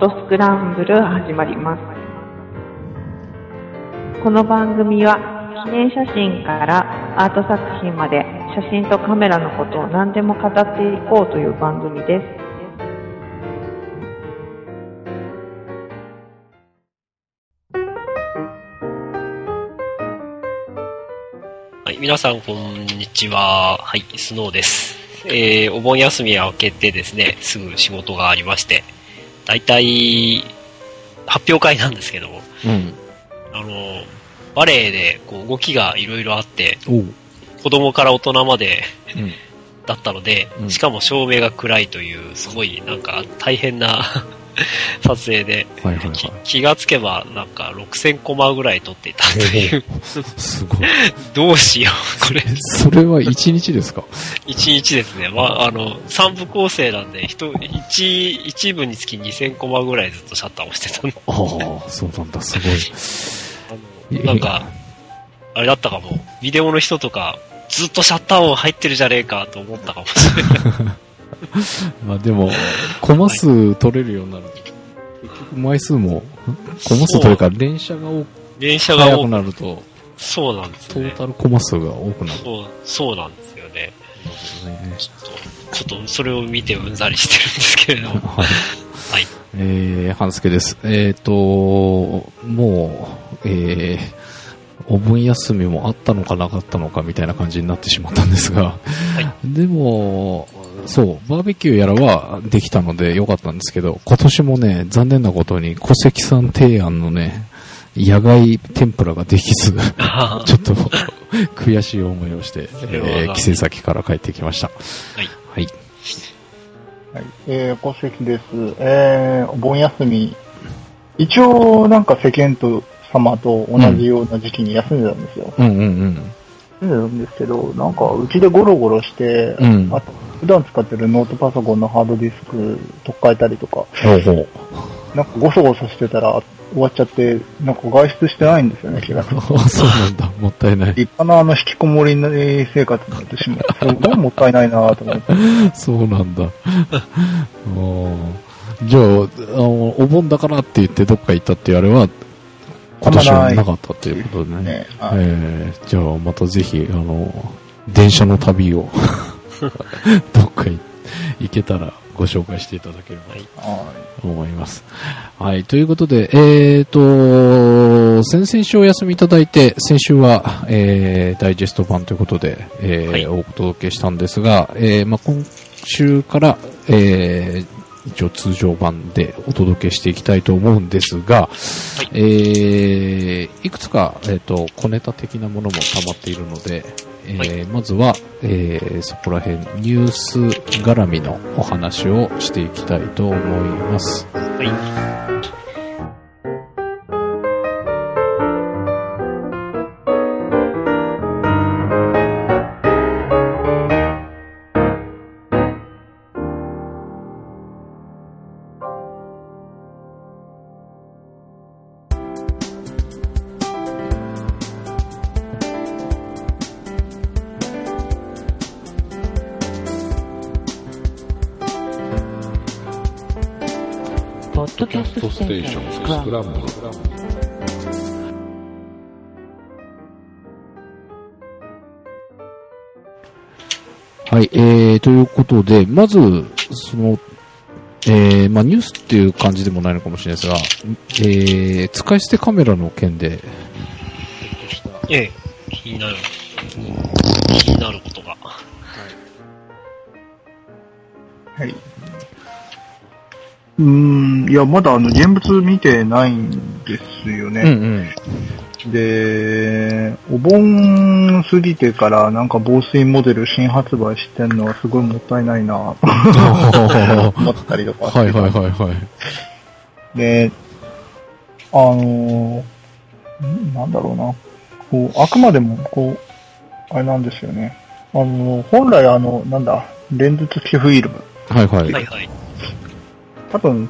トスクランブル始まります。この番組は記念写真からアート作品まで写真とカメラのことを何でも語っていこうという番組です。 はい、皆さんこんにちは。はい、スノーです。お盆休みが明けてですね、すぐ仕事がありまして、だいたい発表会なんですけども、バレエでこう動きがいろいろあって、子供から大人まで、だったので、しかも照明が暗いという、すごいなんか大変な撮影で、気がつけばなんか6000コマぐらい撮っていたという。 すごい。 どうしよう、これ。 それは1日ですか ？1日ですね。3部構成なんで、1部につき2000コマぐらいずっとシャッターをしてたんで。 ああ、そうなんだ、すごい。 なんか、あれだったかも。ビデオの人とか、ずっとシャッター音入ってるじゃねえかと思ったかもしれない。 まあでも、コマ数取れるようになると、結局枚数も、コマ数取れるから連射が早くなると、 そうなんですね。 トータルコマ数が多くなる。 そうなんですよね。ちょっとそれを見てうんざりしてるんですけれども。はい。 半助です。もう、お盆休みもあったのかなかったのかみたいな感じになってしまったんですが、でも、そう、バーベキューやらはできたので良かったんですけど、今年もね、残念なことに小関さん提案のね、野外天ぷらができず、ちょっと悔しい思いをして、帰省先から帰ってきました。はい。はい。 はい、小関です。お盆休み、一応なんか世間様と同じような時期に休んでたんですよ。休んでたんですけど、なんかうちでゴロゴロして、あと普段使ってるノートパソコンのハードディスク取っ替えたりとか、なんかゴソゴソしてたら終わっちゃって、なんか外出してないんですよね、気がつくと。 そうなんだ、もったいない。 立派な引きこもり生活になってしまう。すごいもったいないなと思って。 そうなんだ。じゃあ、お盆だからって言ってどっか行ったっていうあれは、今年はなかったっていうことでね。じゃあまたぜひ、電車の旅を、どっか行けたらご紹介していただければと思います。はい、ということで、先々週お休みいただいて、先週は、ダイジェスト版ということで、お届けしたんですが、今週から、一応通常版でお届けしていきたいと思うんですが、いくつか、小ネタ的なものも溜まっているので、まずは、そこら辺ニュース絡みのお話をしていきたいと思います。 ポッドキャストステーションスクランブル。 はい、ということで、まず、ニュースっていう感じでもないのかもしれないですが、使い捨てカメラの件で、 気になることが。 はい。いや、まだ現物見てないんですよね。で、お盆過ぎてからなんか防水モデル新発売してんのはすごいもったいないなぁと思ったりとかして。で、なんだろうな。あくまでも、あれなんですよね。本来レンズ付きフィルム。多分、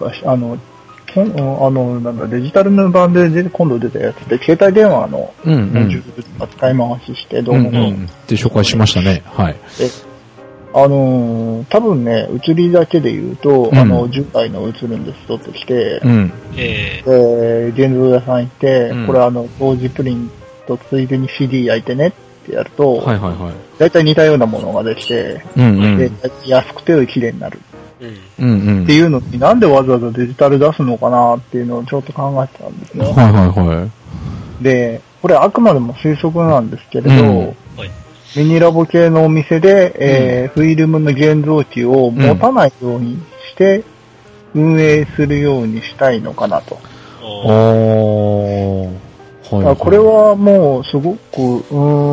デジタルの版で今度出たやつで、携帯電話の使い回しして、どうも、 で紹介しましたね。はい。 多分ね、写りだけで言うと、10台の写るんです、取ってきて、現像屋さん行って、これ同時プリントついでに CD 焼いてねってやると、だいたい似たようなものができて、で安くて綺麗になる。っていうのになんでわざわざデジタル出すのかなっていうのをちょっと考えてたんですね。で、これあくまでも推測なんですけれど、ミニラボ系のお店で、フィルムの現像機を持たないようにして運営するようにしたいのかなと。これはもうすごく、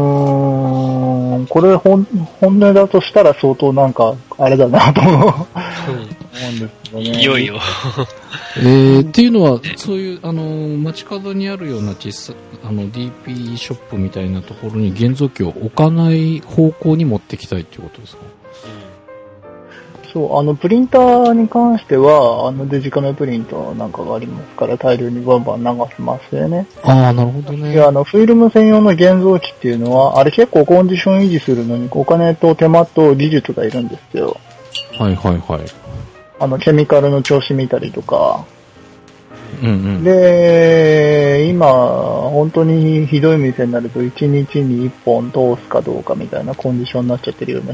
これ本音だとしたら相当なんか、あれだなと思うんですけどね。 いよいよ。 っていうのは、そういう、街角にあるような実際、DP ショップみたいなところに現像機を置かない方向に持ってきたいっていうことですか？ そう、プリンターに関しては、デジカメプリンターなんかがありますから、大量にバンバン流せますよね。 なるほどね。 フィルム専用の現像機っていうのは、あれ結構コンディション維持するのにお金と手間と技術がいるんですよ。ケミカルの調子見たりとか。で、今、本当にひどい店になると、1日に1本通すかどうかみたいなコンディションになっちゃってるような。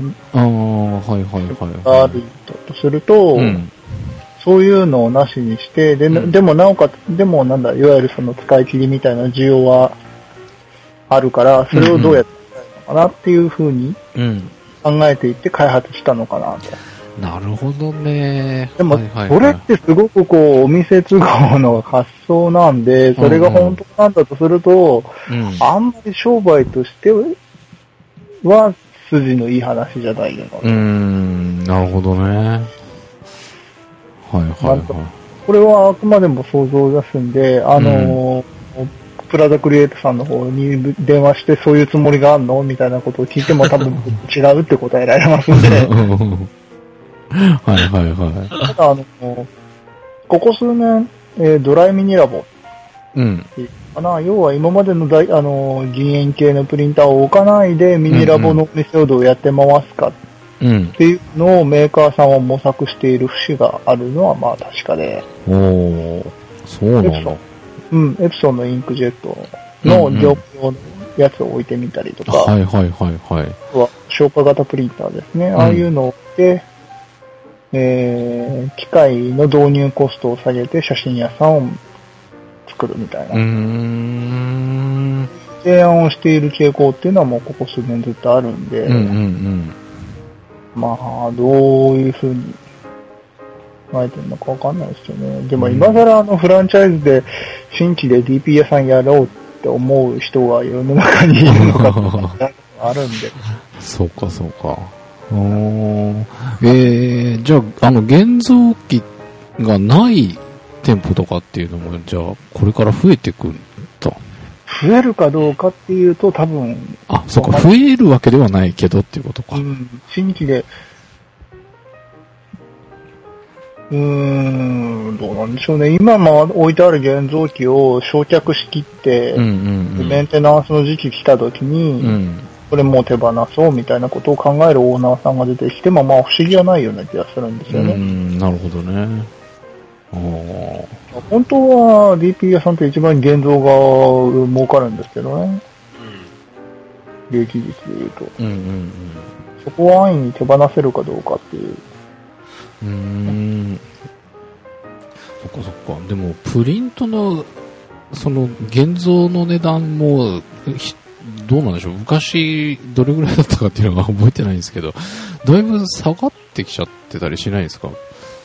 あるとすると、そういうのをなしにして、でもなおかつ、いわゆるその使い切りみたいな需要はあるから、それをどうやってやるのかなっていうふうに考えていって開発したのかなと。 なるほどね。 でも、それってすごくお店都合の発想なんで、それが本当なんだとすると、あんまり商売としては筋のいい話じゃないよな。 なるほどね。 これはあくまでも想像ですんで、プラザクリエイトさんの方に電話してそういうつもりがあるのみたいなことを聞いても多分違うって答えられますんで。ただここ数年、ドライミニラボっていうかな、要は今までの銀塩系のプリンターを置かないでミニラボのお店をどうやって回すかっていうのをメーカーさんは模索している節があるのはまあ確かで。 そうなの？ エプソンのインクジェットの業務用のやつを置いてみたりとか。あとは消化型プリンターですね。ああいうのを置いて、機械の導入コストを下げて写真屋さんを作るみたいな。提案をしている傾向っていうのはもうここ数年ずっとあるんで、まあ、どういう風に考えてるのかわかんないですよね。でも今更フランチャイズで新規で DP 屋さんやろうって思う人が世の中にいるのかってあるんで。 そうか。じゃあ、現像機がない店舗とかっていうのも、じゃあ、これから増えていくんだ。 増えるかどうかっていうと、多分。 そうか、増えるわけではないけどっていうことか。 新規で、どうなんでしょうね。今置いてある現像機を焼却しきって、メンテナンスの時期来た時に、これもう手放そうみたいなことを考えるオーナーさんが出てきても、まあ不思議はないような気がするんですよね。 なるほどね。 本当は DP 屋さんって一番現像が儲かるんですけどね。利益率で言うと。そこは安易に手放せるかどうかっていう。 そっか。でも、プリントの、現像の値段も、どうなんでしょう、昔どれぐらいだったかっていうのは覚えてないんですけど、だいぶ下がってきちゃってたりしないですか？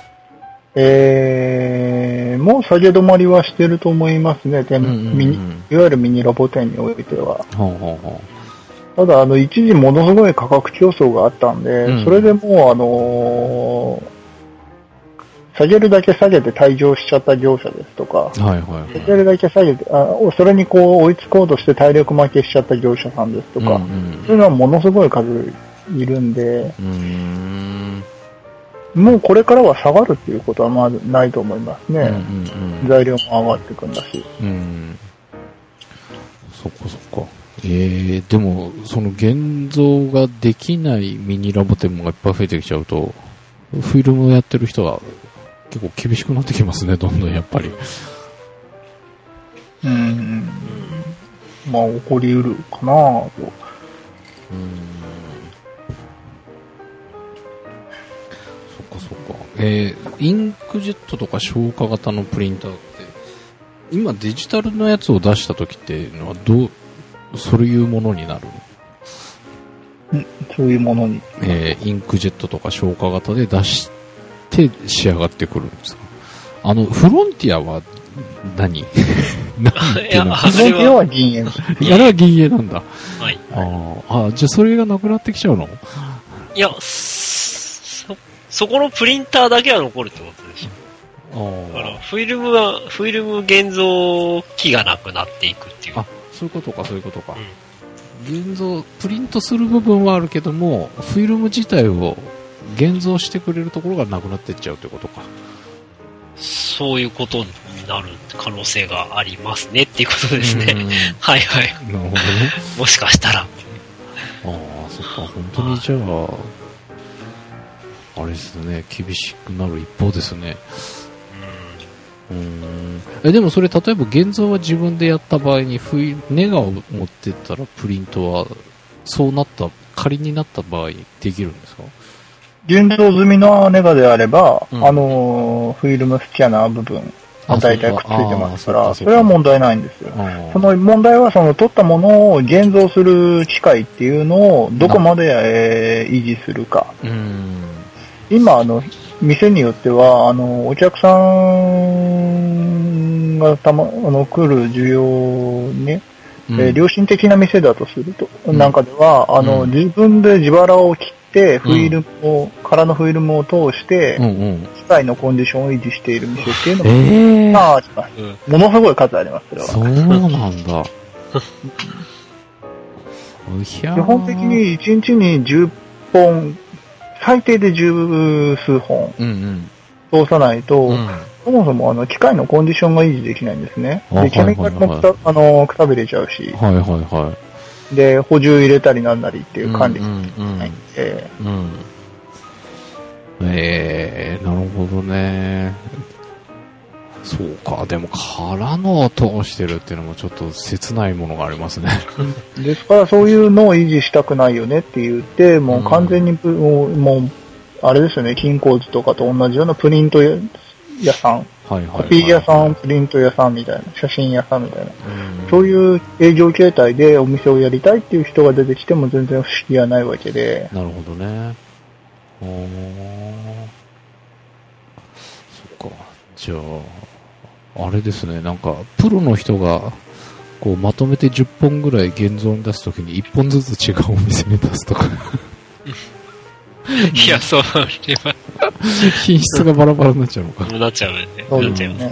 もう下げ止まりはしてると思いますね。いわゆるミニラボ店においては。ただ一時ものすごい価格競争があったんで、それでもう下げるだけ下げて退場しちゃった業者ですとか、下げるだけ下げて、それに追いつこうとして体力負けしちゃった業者さんですとか、そういうのはものすごい数いるんで、もうこれからは下がるっていうことはまあないと思いますね。材料も上がってくんだし。 そっか。 でも、その現像ができないミニラボ店もいっぱい増えてきちゃうと、フィルムをやってる人は結構厳しくなってきますね、どんどんやっぱり。 まあ、起こりうるかなと。 そっか。インクジェットとか消化型のプリンターって、今デジタルのやつを出した時っていうのはそういうものになる？ そういうものに。 インクジェットとか消化型で出して仕上がってくるんですか？フロンティアは何？フロンティアは銀塩。 あれは銀塩なんだ。 はい。 じゃあそれがなくなってきちゃうの？ いや、そこのプリンターだけは残るってことでしょ。だからフィルム現像機がなくなっていくっていう。 そういうことか。現像、プリントする部分はあるけども、フィルム自体を現像してくれるところがなくなっていっちゃうということか。 そういうことになる可能性がありますねっていうことですね。はい。 なるほどね。 もしかしたら。 そっか、本当にじゃあ、あれですね、厳しくなる一方ですね。でもそれ例えば現像は自分でやった場合にネガを持ってったらプリントは仮になった場合できるんですか？ 現像済みのネガであれば、フィルムスキャナー部分大体くっついてますから、それは問題ないんですよ。その問題は撮ったものを現像する機械っていうのをどこまで維持するか。今店によっては、お客さんが来る需要ね、良心的な店だとすると、なんかでは、自分で自腹を切って、空のフィルムを通して、機械のコンディションを維持している店っていうのも、あります。ものすごい数あります、それは。 そうなんだ。 基本的に1日に10本、最低で十数本通さないと、そもそも機械のコンディションが維持できないんですね。で、ケミカルもくたびれちゃうし、で、補充入れたりなんなりっていう管理ができないんで。 なるほどね。そうか、でも空のを通してるっていうのもちょっと切ないものがありますね。 ですからそういうのを維持したくないよねって言って、もう完全にもう、あれですよね、金鉱図とかと同じようなプリント屋さん、コピー屋さん、プリント屋さんみたいな、写真屋さんみたいな、そういう営業形態でお店をやりたいっていう人が出てきても全然不思議はないわけで。 なるほどね。そっか。じゃあ、あれですね、なんか、プロの人が、こう、まとめて10本ぐらい現像に出すときに1本ずつ違うお店に出すとか。 いや、そう、 品質がバラバラになっちゃうのか。 なっちゃうね。 なっちゃいますね。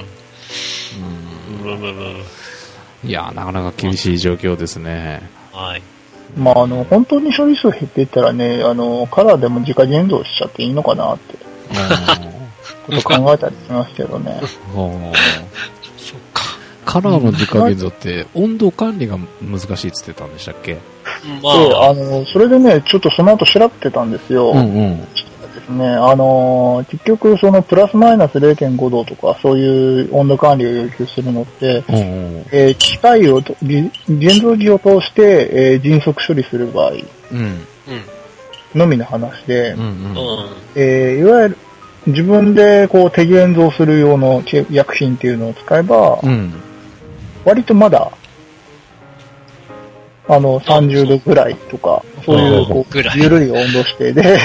いや、なかなか厳しい状況ですね。 はい。 まあ、本当に処理数減っていったらね、カラーでも自家現像しちゃっていいのかなって。こと考えたりしますけどね。 そっか。 カラーの自家現像って温度管理が難しいって言ってたんでしたっけ？ まあ、それでね、ちょっとその後調べてたんですよ。ですね、結局そのプラスマイナス 0.5 度とかそういう温度管理を要求するのって、機械を、現像機を通して、迅速処理する場合のみの話で、いわゆる自分でこう手現像する用の薬品っていうのを使えば、割とまだ30度ぐらいとか、そういうこう緩い温度指定で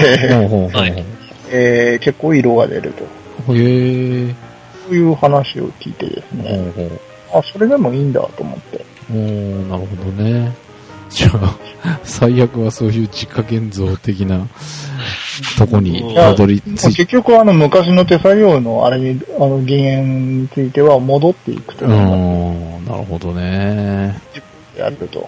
結構色が出ると。そういう話を聞いてですね。それでもいいんだと思って。 なるほどね。じゃあ、最悪はそういう自家現像的なとこにたどり着いて。 結局昔の手作業のあれに、減塩については戻っていくという。 なるほどね。 やると。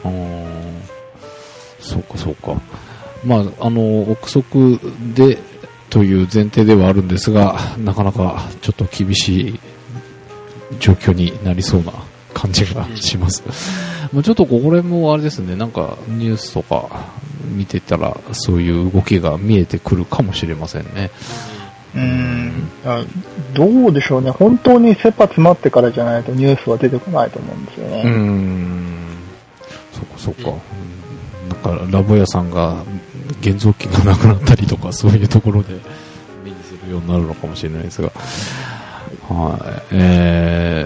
そうかそうか。まあ、憶測でという前提ではあるんですが、なかなかちょっと厳しい状況になりそうな感じがします。まあちょっとこれもあれですね、なんかニュースとか見てたらそういう動きが見えてくるかもしれませんね。 どうでしょうね。本当に切羽詰まってからじゃないとニュースは出てこないと思うんですよね。 そうか。なんかラボ屋さんが現像機がなくなったりとかそういうところで目にするようになるのかもしれないですが、はい、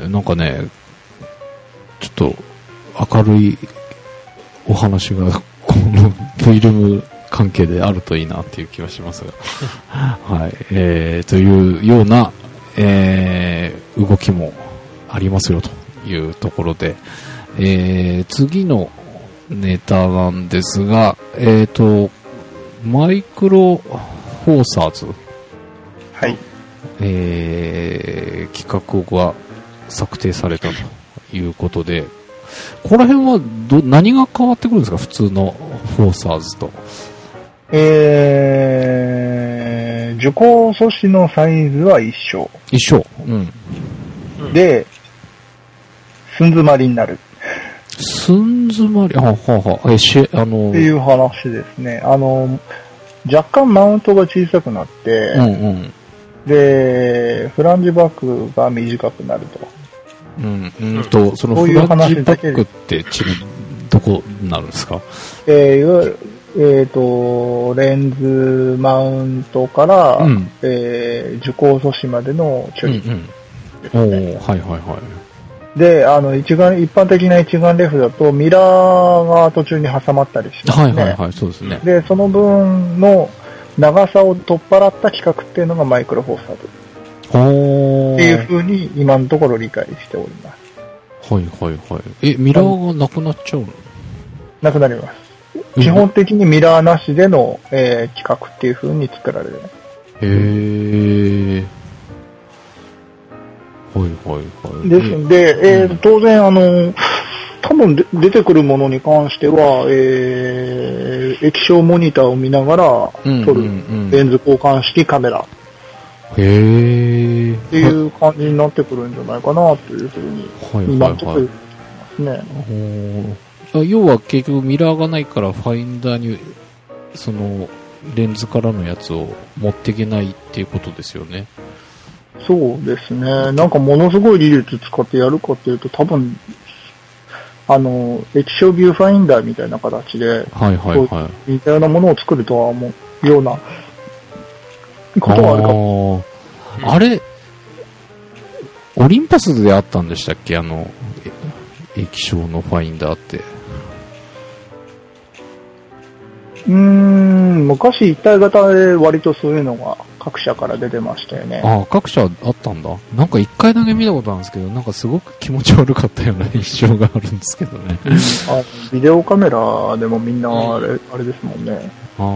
なんかね、ちょっと明るいお話がこのフィルム関係であるといいなっていう気はしますが、はい、というような、動きもありますよというところで、次のネタなんですが、マイクロフォーサーズ、 はい、 企画が策定されたということで、この辺は何が変わってくるんですか、普通のフォーサーズと。 受講素子のサイズは一緒。で、寸詰まりになる。 寸詰まり、 っていう話ですね。若干マウントが小さくなって、で、フランジバックが短くなると。 そのフランジバックってどこになるんですか？ いわゆる、レンズマウントから、受講素子までの距離ですね。で、一般的な一眼レフだとミラーが途中に挟まったりしますね。 そうですね。 で、その分の長さを取っ払った規格っていうのがマイクロフォーサーズ。っていう風に今のところ理解しております。 ミラーがなくなっちゃうの？ なくなります。基本的にミラーなしでの、規格っていう風に作られる。ですので、当然多分出てくるものに関しては、液晶モニターを見ながら撮るレンズ交換式カメラっていう感じになってくるんじゃないかなというふうに今のところ言ってますね。 要は結局ミラーがないからファインダーにそのレンズからのやつを持っていけないっていうことですよね。 そうですね。なんかものすごい技術使ってやるかっていうと多分液晶ビューファインダーみたいな形で、似たようなものを作るとは思うようなことはあるかも。 あれ、オリンパスであったんでしたっけ、液晶のファインダーって。 昔一体型で割とそういうのが各社から出てましたよね。 各社あったんだ。なんか一回だけ見たことあるんですけど、なんかすごく気持ち悪かったような印象があるんですけどね。 ビデオカメラでもみんなあれですもんね。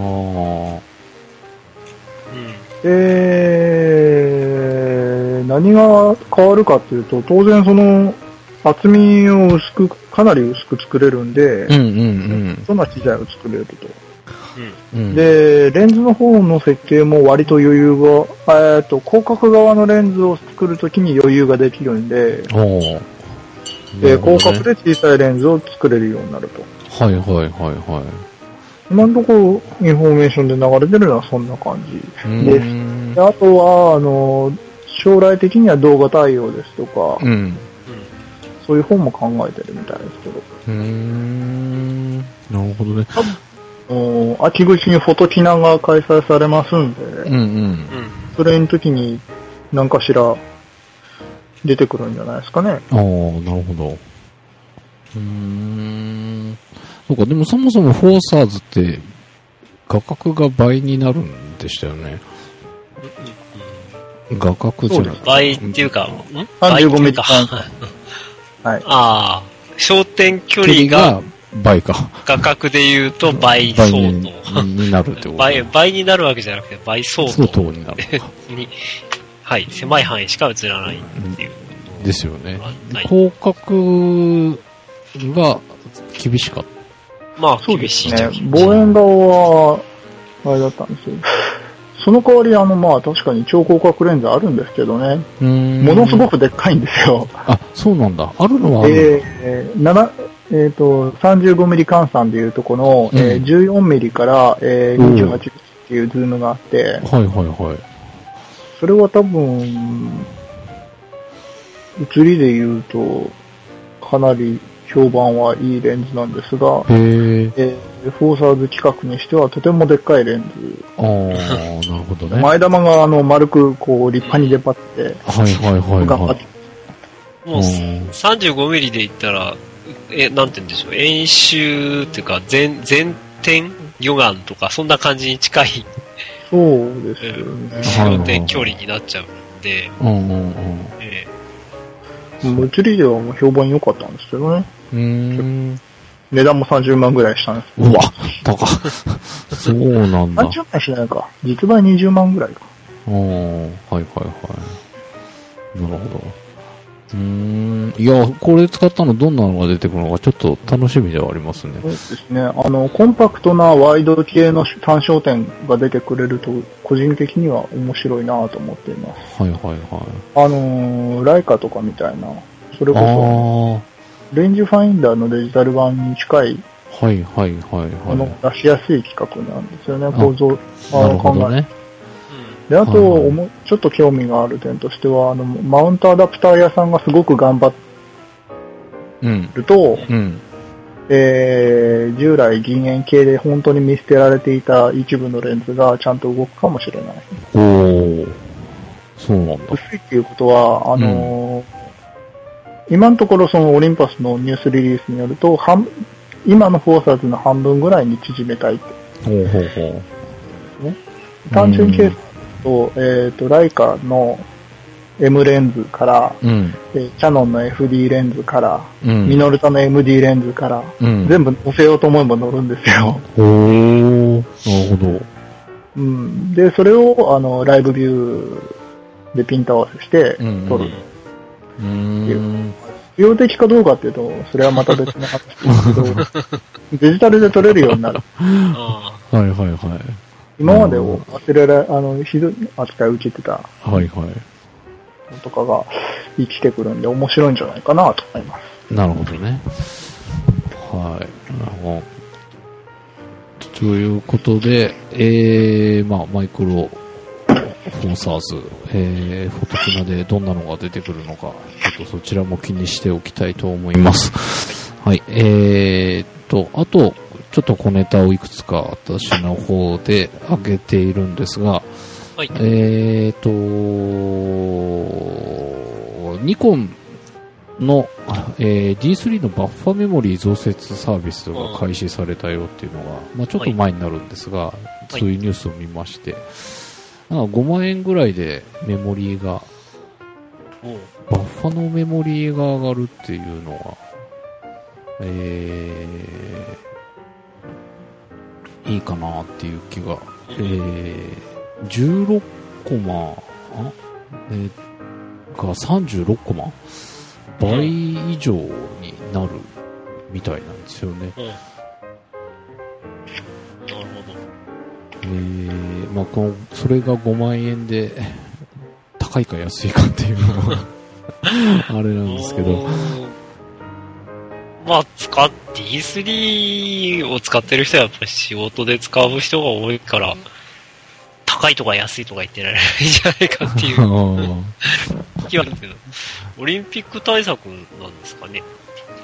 何が変わるかっていうと、当然その厚みをかなり薄く作れるんで、そんな機材を作れると。で、レンズの方の設計も割と余裕が、広角側のレンズを作るときに余裕ができるんで、広角で小さいレンズを作れるようになると。今のところインフォメーションで流れてるのはそんな感じです。で、あとは、将来的には動画対応ですとか、そういう本も考えてるみたいですけど。 なるほどね。 秋口にフォトキナが開催されますんで、それの時に何かしら出てくるんじゃないですかね。 なるほど。そうか、でもそもそもフォーサーズって画角が倍になるんでしたよね。画角じゃなくて。 倍っていうか、 35ミリか。 焦点距離が倍か。 画角で言うと倍相当。 になるってこと倍になるわけじゃなくて倍相当になる。 狭い範囲しか映らないっていう。 ですよね。広角が厳しかった。 厳しい。 ね。望遠側は、あれだったんですよ。 その代わりまあ確かに超広角レンズあるんですけどね。ものすごくでっかいんですよ。 あ、そうなんだ。あるのはある 35ミリ換算でいうとこの、14ミリから28ミリっていうズームがあって、 はいはいはい。 それは多分、写りで言うと、かなり評判はいいレンズなんですが、フォーサーズ規格にしてはとてもでっかいレンズ。 ああ、なるほどね。 前玉が丸くこう立派に出っ張って、 はいはいはい、 頑張って。 もう35ミリで言ったら、なんて言うんでしょう、円周っていうか、全点魚眼とか、そんな感じに近い。 そうですよね。 焦点距離になっちゃうんで。 写りではもう評判良かったんですけどね。値段も30万ぐらいしたんです。 うわ、高そうなんだ。 30万しないか。実売20万ぐらいか。 はいはいはい。なるほど。いや、これ使ったのどんなのが出てくるのかちょっと楽しみではありますね。 そうですね。コンパクトなワイド系の単焦点が出てくれると、個人的には面白いなと思っています。 はいはいはい。 ライカとかみたいな、それこそ、レンジファインダーのデジタル版に近い、 はいはいはい出しやすい規格なんですよね、構造なるほどね。 で、あと、ちょっと興味がある点としては、マウントアダプター屋さんがすごく頑張ると、従来銀塩系で本当に見捨てられていた一部のレンズがちゃんと動くかもしれない。 そうなんだ。 薄いっていうことは、今のところそのオリンパスのニュースリリースによると、今のフォーサーズの半分ぐらいに縮めたいって。単純計算と、ライカの M レンズから、キャノンの FD レンズから、ミノルタの MD レンズから、全部載せようと思えば載るんですよ。 なるほど。で、それを、ライブビューでピント合わせして撮る。必要的かどうかっていうと、それはまた別の話ですけど、デジタルで撮れるようになる。 はいはいはい。 今までをひどい扱いを受けてた。 はいはい。 とかが生きてくるんで面白いんじゃないかなと思います。 なるほどね。はい。ということで、マイクロフォーサーズ、フォトキナでどんなのが出てくるのか、ちょっとそちらも気にしておきたいと思います。はい。あと、ちょっと小ネタをいくつか私の方で上げているんですが、 はい、 ニコンの、D3 のバッファメモリー増設サービスが開始されたよっていうのが、ちょっと前になるんですが、そういうニュースを見まして、5万円ぐらいでメモリーが、バッファのメモリーが上がるっていうのは、いいかなっていう気が、16コマが36コマ倍以上になるみたいなんですよね。なるほど。それが5万円で高いか安いかっていうのはあれなんですけど。 D3 を使ってる人はやっぱり仕事で使う人が多いから、高いとか安いとか言ってられないんじゃないかっていう気はあるけど、オリンピック対策なんですかね。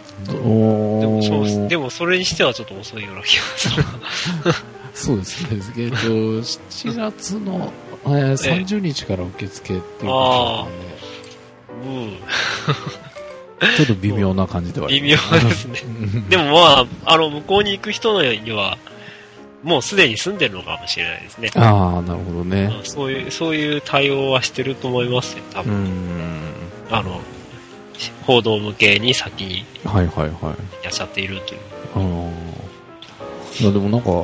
でもそれにしてはちょっと遅いような気がする。 そうですね。7月の30日から受付っていうことですね。ちょっと微妙な感じではあります。 微妙ですね。でも向こうに行く人には、もうすでに住んでるのかもしれないですね。 ああ、なるほどね。 そういう対応はしてると思いますよ、多分。報道向けに先に、いらっしゃっているという。 いや、でもなんか、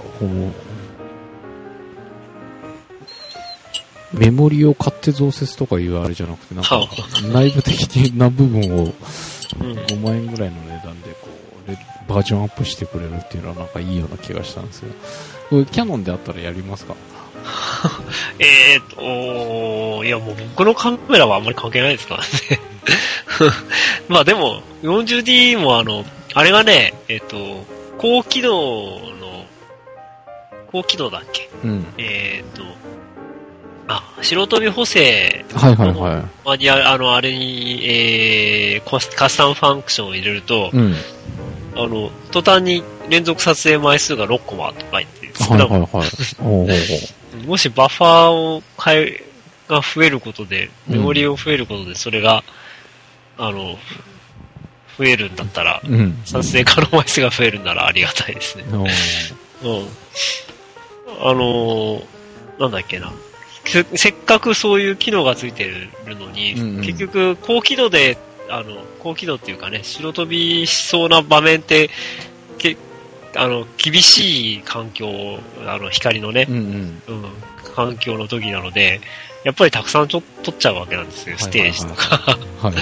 メモリを買って増設とかいうあれじゃなくて、なんか、内部的な部分を5万円ぐらいの値段でバージョンアップしてくれるっていうのはなんかいいような気がしたんですよ。これキャノンであったらやりますか？ いやもう僕のカメラはあんまり関係ないですからね。まあでも、40D もあれがね、高輝度だっけ、 うん、 白飛び補正はいはいはい。 あれに、カスタムファンクションを入れると、うん、途端に連続撮影枚数が6コマとか言って、 はいはいはい。 もしバッファーが増えることで、メモリを増えることで、それが、増えるんだったら、うん、撮影可能枚数が増えるならありがたいですね。うん。なんだっけな。せっかくそういう機能がついてるのに、うんうん、結局、高輝度っていうかね、白飛びしそうな場面って、厳しい環境、光のね、うんうんうん、環境の時なので、やっぱりたくさん撮っちゃうわけなんですよ、ステージとか。はいはい、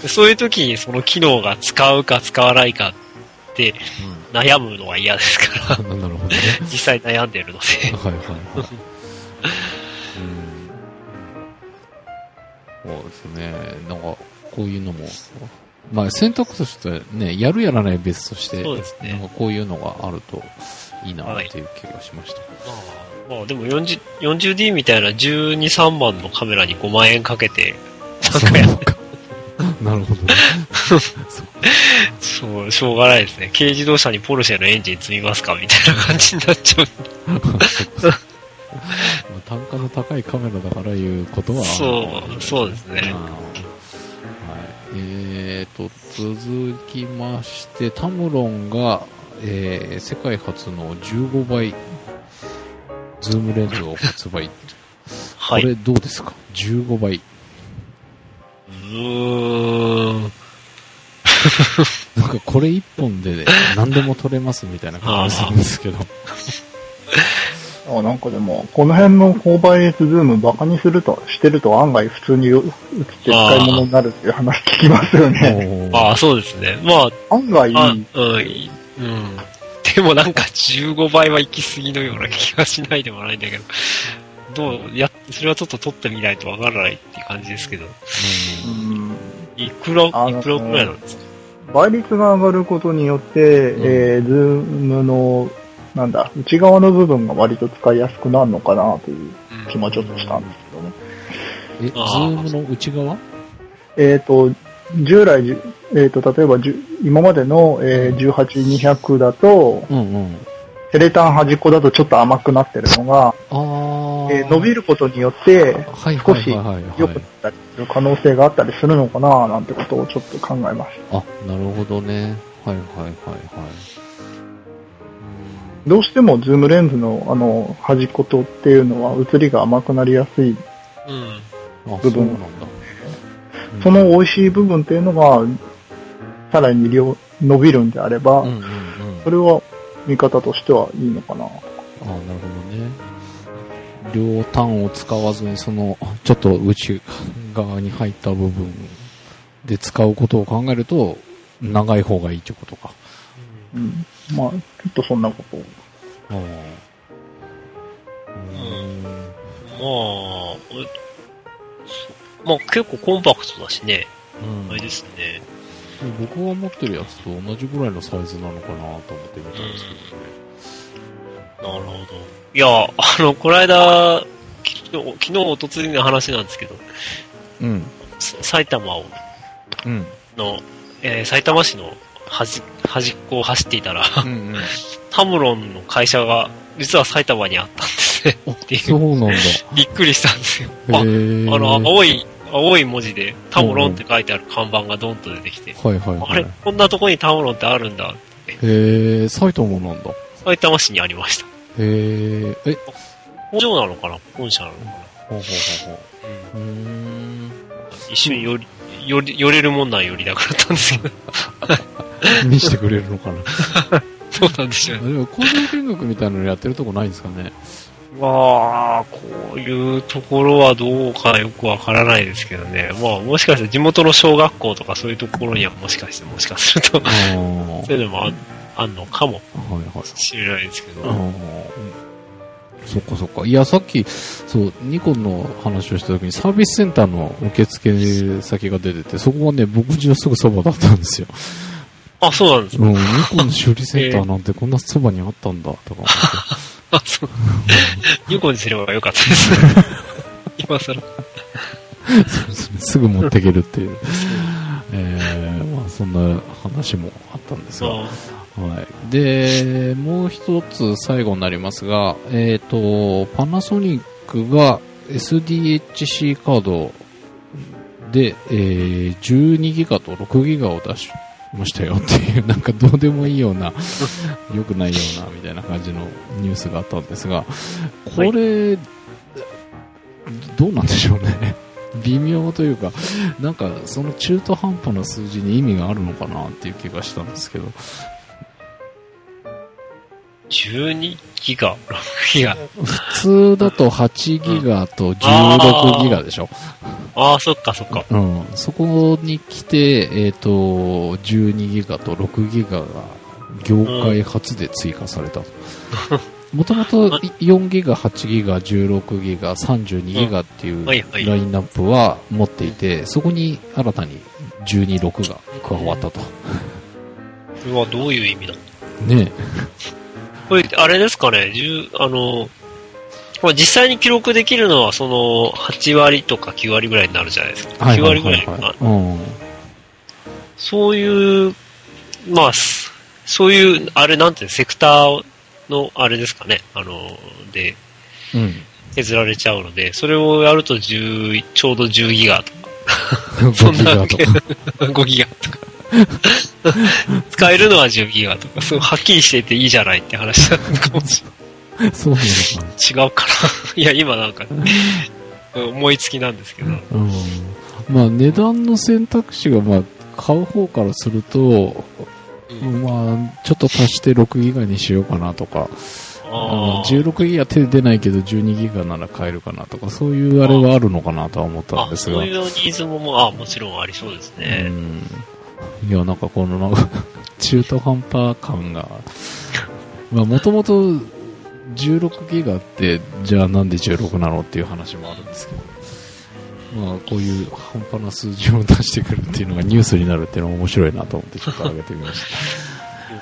そういう時にその機能が使うか使わないかって悩むのが嫌ですから、うん、なるほどね、実際悩んでるので。はいはいはい。 そうですね。なんか、こういうのも、まあ選択としてね、やるやらない別として、そうですね。なんかこういうのがあるといいなっていう気がしました。 はい、まあでも 40D みたいな12、3万のカメラに5万円かけて、なんかやる。 なるほどね。 そう、しょうがないですね。軽自動車にポルシェのエンジン積みますかみたいな感じになっちゃう。 単価の高いカメラだからいうことは、 そうですね。 はい、続きまして、タムロンが、世界初の15倍ズームレンズを発売。はい。これどうですか ?15 倍。なんかこれ1本で何でも撮れますみたいな感じするんですけど。 なんかでも、この辺の高倍率ズームバカにしてると案外普通に映って使い物になるっていう話聞きますよね。 そうですね。まあ、 案外うん。でもなんか15倍は行き過ぎのような気がしないでもないんだけど、それはちょっと撮ってみないとわからないっていう感じですけど。いくらくらいなんですか？ 倍率が上がることによって、ズームの内側の部分が割と使いやすくなるのかなという気もちょっとしたんですけどね。 ズームの内側？ 従来、例えば今までの、18-200だと、テレタン端っこだとちょっと甘くなってるのが、伸びることによって少し良くなったりする可能性があったりするのかななんてことをちょっと考えました。 なるほどね。はいはいはいはい。 どうしてもズームレンズの端っことっていうのは映りが甘くなりやすい部分なんだ。その美味しい部分っていうのがさらに伸びるんであれば、それは見方としてはいいのかな。 なるほどね。両端を使わずにちょっと内側に入った部分で使うことを考えると長い方がいいってことか。 まあ、ちょっとそんなことを。 まあ結構コンパクトだしね。あれですね。 僕が持ってるやつと同じぐらいのサイズなのかなと思って見たんですけどね。 なるほど。いや、この間、昨日、おとついの話なんですけど、埼玉の、埼玉市の端っこを走っていたら、タムロンの会社が実は埼玉にあったんですね。っていう。 そうなんだ。 びっくりしたんですよ。青い文字でタムロンって書いてある看板がドンと出てきて、あれこんなとこにタムロンってあるんだって。 埼玉なんだ。 埼玉市にありました。工場なのかな？本社なのかな？一瞬寄れるもんなん寄りたくなったんですけど。 見せてくれるのかな。 そうなんですよね。 でも工場見学みたいなのやってるとこないんですかね。 こういうところはどうかよくわからないですけどね。もしかしたら地元の小学校とかそういうところにはもしかするとそういうのもあんのかもしれないですけど。 そっかそっか。いや、さっき、そう、ニコンの話をした時にサービスセンターの受付先が出てて、そこがね、僕家のすぐそばだったんですよ。 あ、そうなんですか。 ニコンの処理センターなんてこんなそばにあったんだ、とか思って。 あ、そう。ニコンにすればよかったです。今更。 すぐ持っていけるっていう。まあ、そんな話もあったんですが。はい。で、もう一つ最後になりますが、パナソニックが SDHC カードで、12ギガと6ギガを出しましたよっていう、なんかどうでもいいような、良くないような、みたいな感じのニュースがあったんですが、これ、どうなんでしょうね。微妙というか、なんかその中途半端な数字に意味があるのかなっていう気がしたんですけど。 12ギガ ?6 ギガ普通だと8ギガと16ギガでしょ。 ああ、そっかそっか。 うん。そこに来て、12ギガと6ギガが業界初で追加されたと。もともと4ギガ、8ギガ、16ギガ、32ギガっていうラインナップは持っていて、そこに新たに12、6が加わったと。これはどういう意味だねえ。 これ、あれですかね、実際に記録できるのはその8割とか9割ぐらいになるじゃないですか。9割ぐらいかな。そういう、まあ、そういう、あれなんていうの、セクターのあれですかね、で、削られちゃうので、それをやるとちょうど10ギガとか。 5ギガとか。 5ギガとか。使えるのは10ギガとか、そうはっきりしていていいじゃないって話なのかもしれない。 そうなのかな。違うかな。いや、今なんか、思いつきなんですけど。 まあ、値段の選択肢が、まあ、買う方からすると、まあ、ちょっと足して6ギガにしようかなとか、16ギガ手出ないけど12ギガなら買えるかなとか、そういうあれはあるのかなとは思ったんですが。 そういうニーズも、もちろんありそうですね。 いや、なんかこの、中途半端感が、まあ、もともと16ギガって、じゃあなんで16なのっていう話もあるんですけど、まあ、こういう半端な数字を出してくるっていうのがニュースになるっていうのが面白いなと思ってちょっと上げてみました。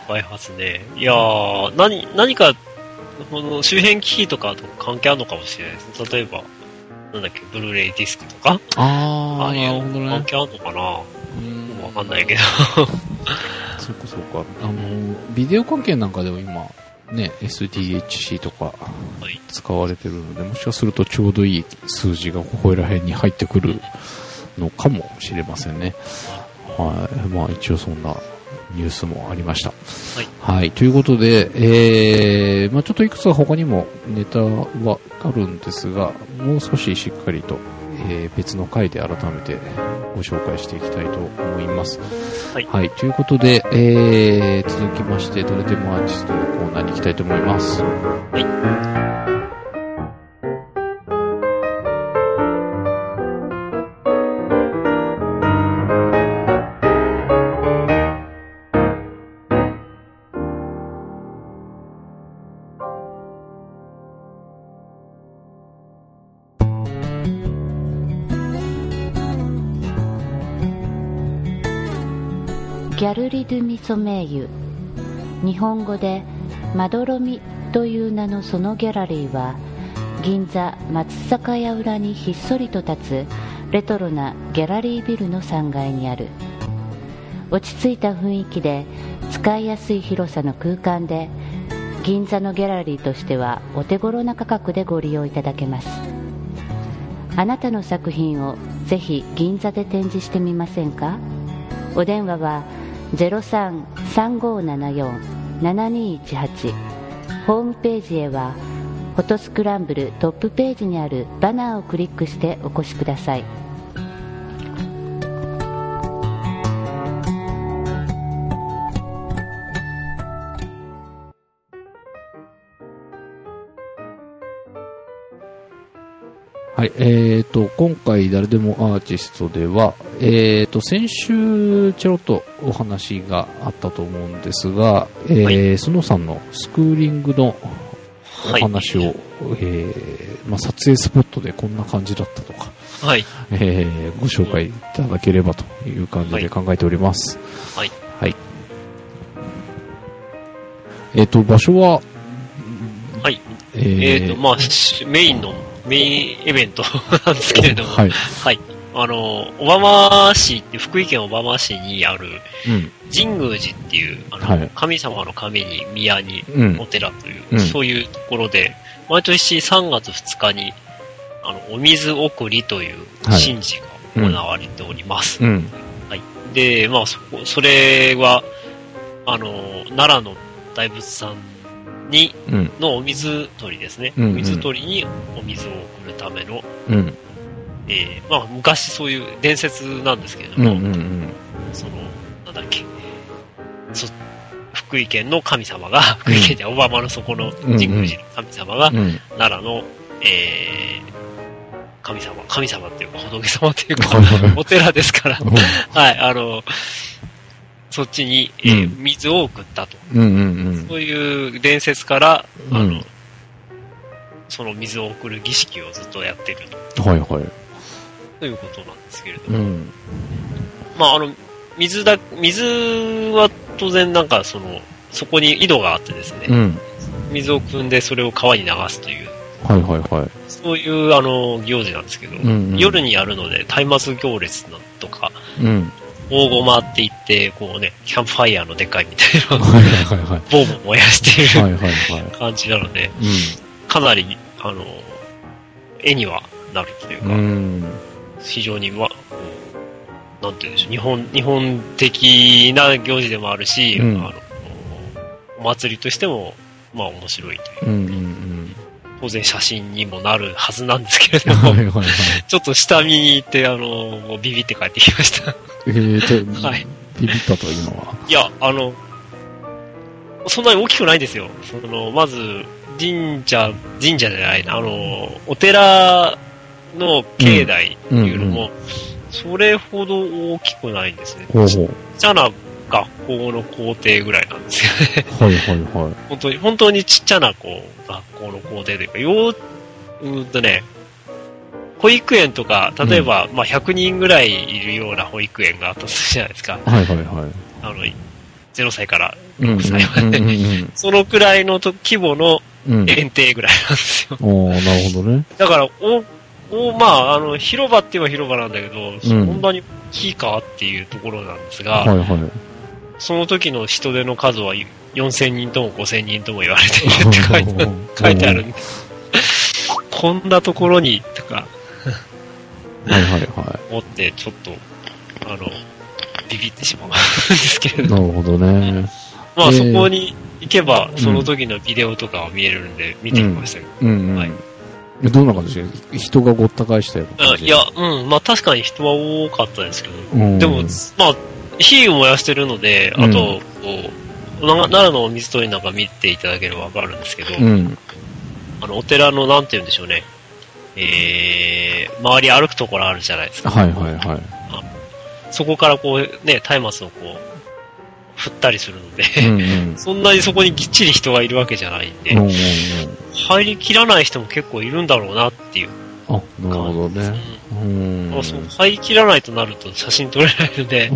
開発ね。いやー、何か、この周辺機器とかと関係あるのかもしれないです。例えば、なんだっけ、ブルーレイディスクとかああいう関係あるのかな、わかんないけど。 そうかそうか。ビデオ関係なんかでも今、ね、SDHC とか使われてるので、もしかするとちょうどいい数字がここら辺に入ってくるのかもしれませんね。はい。まあ一応そんなニュースもありました。はい。はい。ということで、まあちょっといくつか他にもネタはあるんですが、もう少ししっかりと、別の回で改めてご紹介していきたいと思います。はい。はい。ということで、続きまして、どれでもアーティストのコーナーに行きたいと思います。はい。 ギャルリ・ドゥ・ミソメイユ、日本語でまどろみという名のそのギャラリーは、銀座松坂屋裏にひっそりと立つレトロなギャラリービルの3階にある。落ち着いた雰囲気で使いやすい広さの空間で、銀座のギャラリーとしてはお手頃な価格でご利用いただけます。あなたの作品をぜひ銀座で展示してみませんか。お電話は 03-3574-7218、ホームページへはフォトスクランブルトップページにあるバナーをクリックしてお越しください。 はい、今回誰でもアーティストでは、先週ちょろっとお話があったと思うんですが、スノさんのスクーリングのお話を、撮影スポットでこんな感じだったとか、 はい。 ご紹介いただければという感じで考えております。 はい。 はい。場所は、 はい。メインイベントなんですけれども、はい。はい。小浜市って福井県小浜市にある、神宮寺っていう、神様の神に宮にお寺という、そういうところで、毎年3月2日に、お水送りという神事が行われております。はい。で、それは、奈良の大仏さんのお水取りですね。お水取りにお水を送るための、昔そういう伝説なんですけれども、福井県の神様が、福井県で小浜の底の神宮寺の神様が、奈良の、神様っていうか仏様っていうか、お寺ですから、はい、そっちに、水を送ったと。そういう伝説から、その水を送る儀式をずっとやっていると。はいはい。ということなんですけれども。水は当然なんかそこに井戸があってですね、水を汲んでそれを川に流すという、はいはいはい。そういう行事なんですけど、夜にやるので、松明行列とか、大駒って言って、こうね、キャンプファイヤーのでかいみたいな、ボーボー燃やしている感じなので、かなり、絵にはなるというか、非常に、なんて言うんでしょう、日本的な行事でもあるし、お祭りとしても、面白いという。当然写真にもなるはずなんですけれども、ちょっと下見に行って、ビビって帰ってきました。はい。 ビビったというのは？ いや、そんなに大きくないんですよ。まず、神社じゃないな、お寺の境内っていうのも、それほど大きくないんですね。ちっちゃな学校の校庭ぐらいなんですよね。はいはいはい。本当にちっちゃな、学校の校庭というか、保育園とか、例えば、100人ぐらいいるような保育園があったとするじゃないですか。はいはいはい。0歳から6歳まで。そのくらいの規模の園庭ぐらいなんですよ。 なるほどね。 だから、広場って言えば広場なんだけど、そんなに大きいかっていうところなんですが、その時の人手の数は4000人とも5000人とも言われているって書いてあるんで、こんなところに、とか、思って、ちょっと、ビビってしまうんですけれど。 なるほどね。 そこに行けば、その時のビデオとかは見えるんで、見てきましたけど。 どんな感じで人がごった返したような感じ？ いや、確かに人は多かったですけど、でも、火を燃やしてるので、あと、奈良の水鳥なんか見ていただければわかるんですけど、お寺の、なんて言うんでしょうね、周り歩くところあるじゃないですか。はいはいはい。そこからこう、ね、松明をこう、振ったりするので、そんなにそこにぎっちり人がいるわけじゃないんで、入りきらない人も結構いるんだろうなっていう。 あ、なるほどね。 入りきらないとなると写真撮れないので、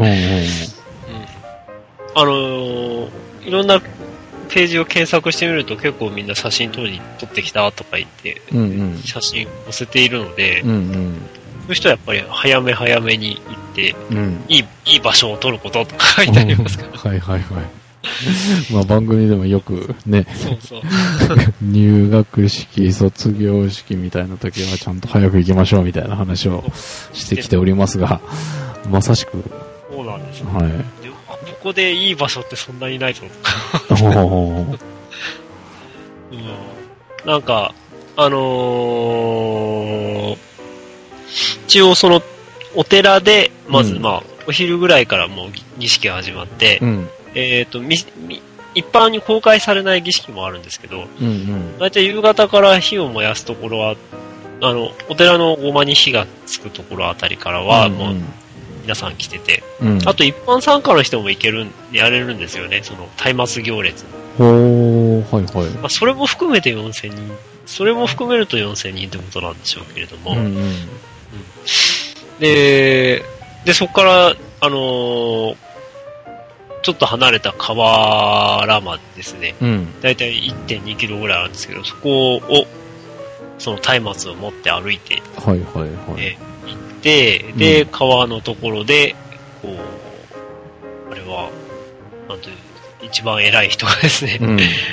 いろんなページを検索してみると結構みんな写真撮ってきたとか言って、写真載せているので、そういう人はやっぱり早めに行って、いい場所を撮ることとか書いてありますから。 はいはいはい。番組でもよくね、入学式、卒業式みたいな時はちゃんと早く行きましょうみたいな話をしてきておりますが、まさしく。 そうなんですよ。 はい。 ここでいい場所ってそんなにないと思う。なんか、一応その、お寺で、まずお昼ぐらいからもう儀式が始まって、一般に公開されない儀式もあるんですけど、だいたい夕方から火を燃やすところは、お寺のごまに火がつくところあたりからは、もう、皆さん来てて、あと一般参加の人もやれるんですよね、その、松明行列。 はいはい。 まあ、それも含めて4000人、それも含めると4000人ってことなんでしょうけれども。で、そこから、ちょっと離れた河原までですね、だいたい 1.2 キロぐらいあるんですけど、そこを、その松明を持って歩いて、行って、で、川のところで、こう、あれは、なんていう、一番偉い人がですね、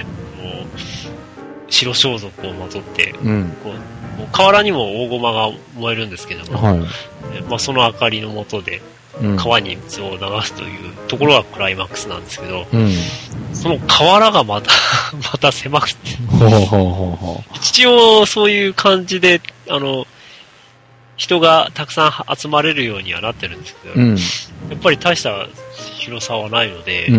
白装束をまとって、こう河原にも大駒が燃えるんですけども、まあ、その明かりの下で川に水を流すというところがクライマックスなんですけど、その河原がまた狭くて一応そういう感じで人がたくさん集まれるようにはなってるんですけど、やっぱり大した広さはないので、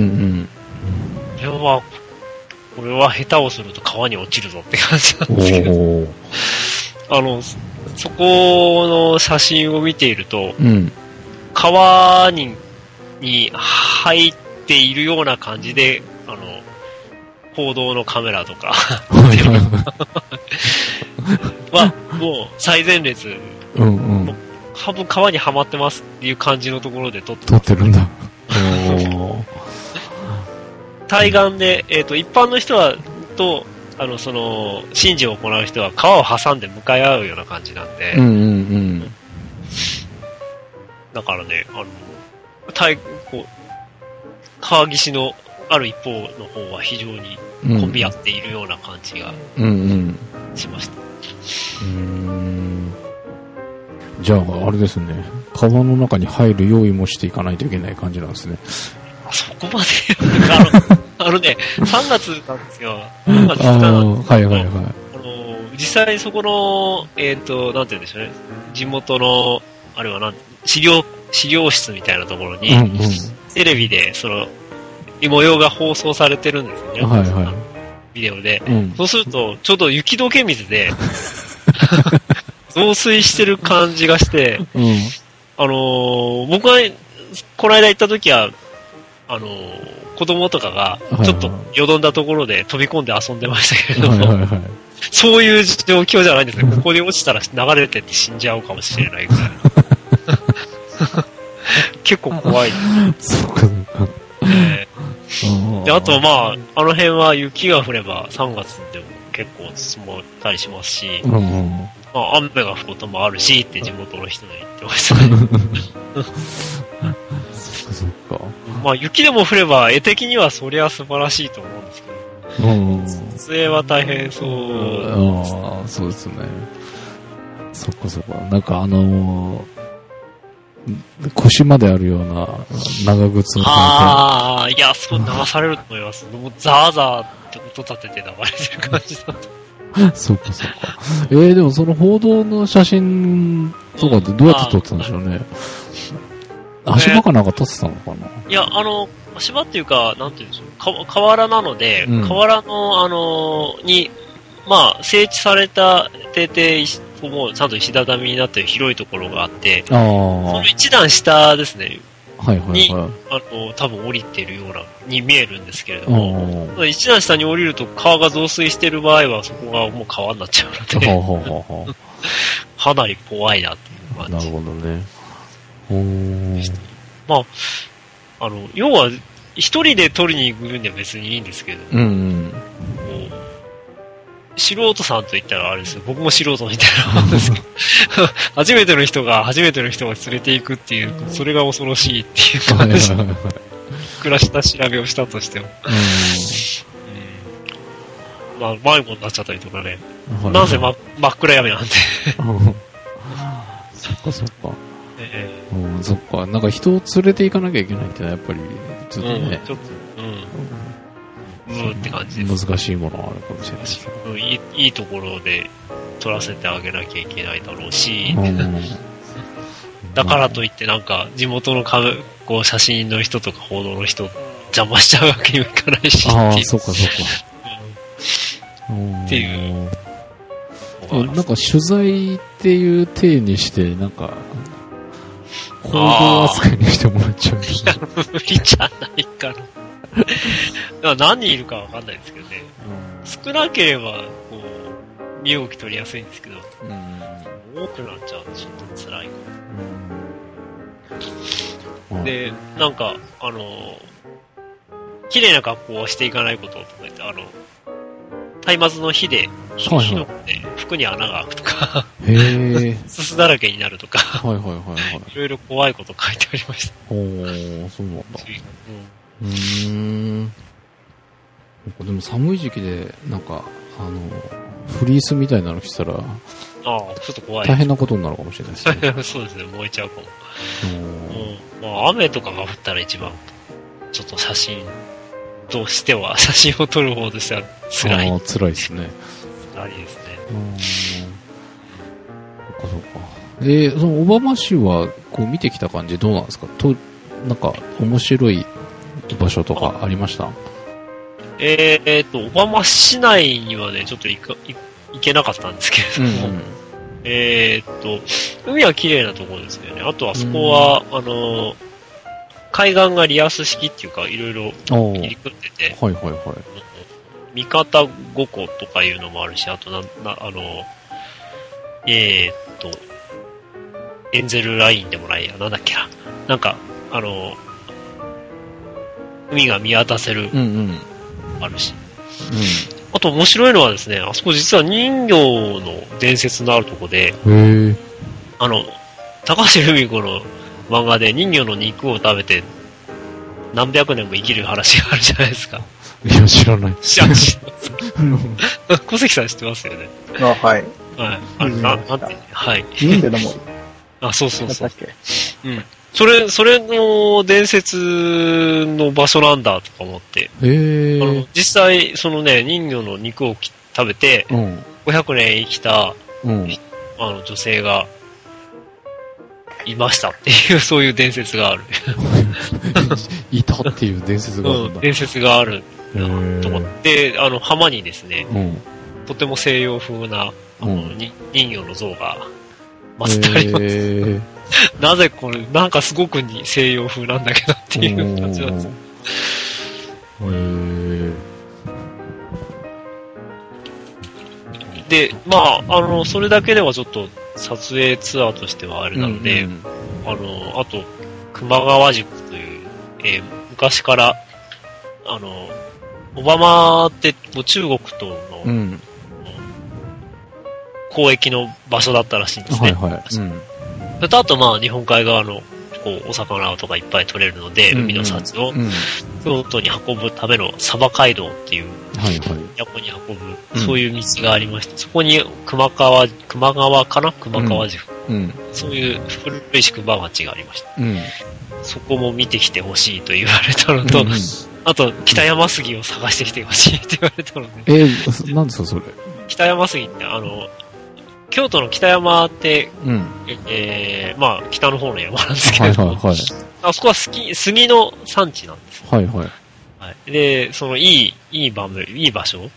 これは下手をすると川に落ちるぞって感じなんですけど、そこの写真を見ていると、川に入っているような感じで、報道のカメラとかは、もう最前列、半分川にはまってますっていう感じのところで撮ってるんだ。 対岸で、一般の人は、その、神事を行う人は川を挟んで向かい合うような感じなんで、だからね、川岸のある一方の方は非常に混み合っているような感じがしました。 じゃあ、あれですね、川の中に入る用意もしていかないといけない感じなんですね。 そこまでね、3月なんですよ。3月2日なんですよ。実際そこの、なんて言うんでしょうね、地元の、あれは資料室みたいなところに、テレビで、模様が放送されてるんですよね。ビデオで。そうすると、ちょうど雪解け水で、増水してる感じがして、僕は、この間行った時は、子供とかが、ちょっとよどんだところで飛び込んで遊んでましたけれども、そういう状況じゃないんですね。ここで落ちたら流れてって死んじゃうかもしれないぐらい。結構怖い。 そうか。 で、あとまあ、あの辺は雪が降れば3月でも結構積もったりしますし、まあ、雨が降ることもあるしって地元の人に言ってましたね。 そっか。 まあ雪でも降れば絵的にはそりゃ素晴らしいと思うんですけど、撮影は大変そう。 そうですね。そっかそっか。なんか腰まであるような長靴を履いて。いや、そう流されると思います。もうザーザーって音立てて流れてる感じだと。 そうかそうか。でもその報道の写真とかってどうやって撮ってたんでしょうね。足場かなんか撮ってたのかな。 いや、足場っていうか、なんていうんでしょう。河原なので、河原の、に、まあ、整地されたもうちゃんと石畳になってる広いところがあって、その一段下ですね。に、多分降りてるような、に見えるんですけれども、一段下に降りると川が増水してる場合はそこがもう川になっちゃうので、かなり怖いなっていう感じ。 なるほどね。 まあ、要は、一人で取りに行く分には別にいいんですけど、素人さんと言ったらあれですよ。僕も素人みたいなもんですけど、初めての人が連れて行くっていう、それが恐ろしいっていう感じで、いくら下調べをしたとしても。まあ、迷子になっちゃったりとかね。なんせ真っ暗闇なんで。 そっかそっか。そっか。なんか人を連れて行かなきゃいけないってのはやっぱり、ちょっとね。 ちょっと、って感じです。 難しいものはあるかもしれないし。 いいところで撮らせてあげなきゃいけないだろうし、だからといってなんか地元のこう写真の人とか報道の人邪魔しちゃうわけにもいかないしっていう。 そうかそうか。 っていう。 なんか取材っていう体にして、なんか、報道扱いにしてもらっちゃう。 いや、無理じゃないかな。 何人いるかわかんないですけどね。少なければ、こう、身動き取りやすいんですけど、多くなっちゃうとちょっと辛いかな。で、なんか、綺麗な格好をしていかないこととか言って、松明の火で、火のね、服に穴が開くとか、すすだらけになるとか、いろいろ怖いこと書いてありました。 そうなんだ。でも寒い時期で、なんか、フリースみたいなの着たら、 ちょっと怖い。 大変なことになるかもしれないですね。 そうですね、燃えちゃうかも。雨とかが降ったら一番、ちょっと写真としては、写真を撮る方としては辛い。 辛いですね。 辛いですね。 そうか。そのオバマ市は、こう見てきた感じどうなんですか？なんか、面白い場所とかありました？ オバマ市内にはね、ちょっと行けなかったんですけれども、海は綺麗なところですよね。あとあそこは、海岸がリアス式っていうか、いろいろ入り組んでて、三方五湖とかいうのもあるし、あとエンゼルラインでもないや、なんだっけな。なんか、海が見渡せる、あるし。あと面白いのはですね、あそこ実は人魚の伝説のあるとこで、高橋留美子の漫画で人魚の肉を食べて何百年も生きる話があるじゃないですか。 いや、知らない。 知らない。小関さん知ってますよね。 はい。 なんて、はい。 人魚の森。 そう。それの伝説の場所なんだとか思って。実際、そのね、人魚の肉を食べて、500年生きた、女性が、いましたっていう、そういう伝説がある。 いたっていう伝説があるんだ。 伝説がある。と思って、浜にですね、とても西洋風な、人魚の像が祀ってあります。なぜこれ、なんかすごく西洋風なんだけどっていう感じなんです。で、それだけではちょっと撮影ツアーとしてはあれなので、あと、熊川塾という、昔から、オバマって中国との、交易の場所だったらしいんですね。それとあと日本海側のお魚とかいっぱい取れるので、海の幸を京都に運ぶためのサバ街道っていう、都に運ぶ、そういう道がありまして、そこに熊川塾、そういう古い宿場町がありました。そこも見てきてほしいと言われたのと、あと、北山杉を探してきてほしいって言われたので。 なんですか、それ。 北山杉って、京都の北山って、北の方の山なんですけど、あそこは杉の産地なんですよ。で、そのいい場所、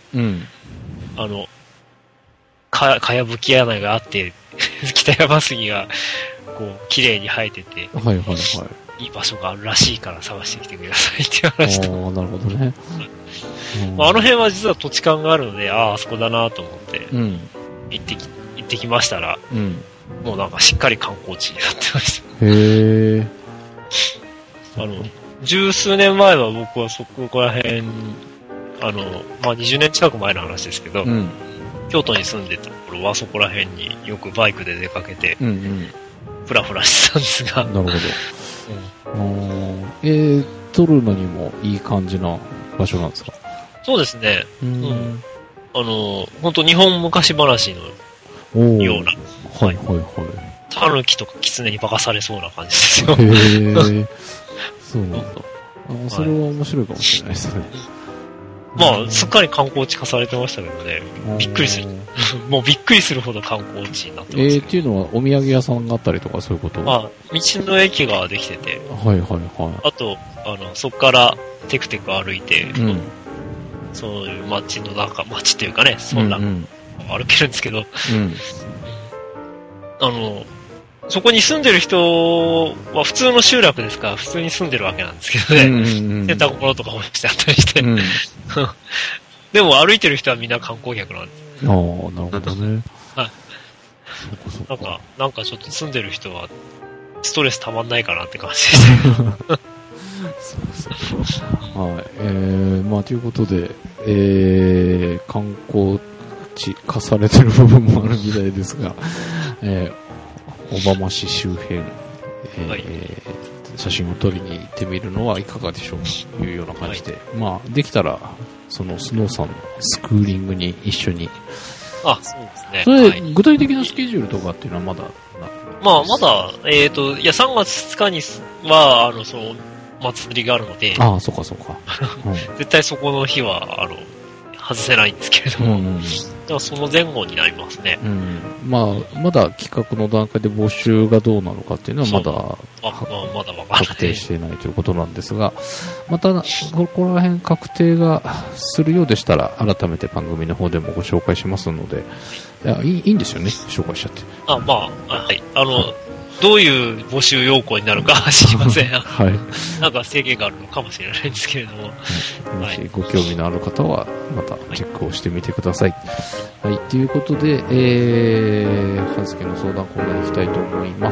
かやぶき屋根があって、北山杉が、綺麗に生えてて、いい場所があるらしいから探してきてくださいって話と。 なるほどね。 あの辺は実は土地勘があるので、あそこだなと思って、行ってきましたら、もうなんかしっかり観光地になってました。十数年前は僕はそこら辺、20年近く前の話ですけど、京都に住んでた頃はそこら辺によくバイクで出かけて、フラフラしてたんですが。 なるほど。撮るのにもいい感じな場所なんですか？ そうですね。本当日本昔話のような。タヌキとかキツネに化かされそうな感じですよ。 そうなんだ。それは面白いかもしれないですね。 すっかり観光地化されてましたけどね。びっくりする。もうびっくりするほど観光地になってます、 っていうのはお土産屋さんがあったりとかそういうこと？ 道の駅ができてて。あと、そこからテクテク歩いて、そういう街っていうかね、そんな、歩けるんですけど、 そこに住んでる人は普通の集落ですから普通に住んでるわけなんですけどね。洗濯物とか干してあったりして。でも歩いてる人はみんな観光客なんです。 ああ、なるほどね。 はい。なんかちょっと住んでる人はストレス溜まんないかなって感じでした。 はい。まあ、ということで、観光地化されてる部分もあるみたいですが、小浜市周辺、はい、写真を撮りに行ってみるのはいかがでしょうというような感じで、はい、まあ、できたら、そのスノーさんのスクーリングに一緒に。 あ、そうですね。 それ、はい、具体的なスケジュールとかっていうのはまだまあ、まだ、いや、3月2日には、その、祭りがあるので。 ああ、そうかそうか。 絶対そこの日は、外せないんですけれども。だからその前後になりますね。 まあ、まだ企画の段階で募集がどうなのかっていうのはまだ、 まだ分からない。 確定していないということなんですが、また、ここら辺確定がするようでしたら、改めて番組の方でもご紹介しますので、いいんですよね、紹介しちゃって。 まあ、はい。どういう募集要項になるかは知りません。 はい。 なんか制限があるのかもしれないんですけれども。 もしご興味のある方は、またチェックをしてみてください。はい。ということで、はずけの相談コーナーに行きたいと思います。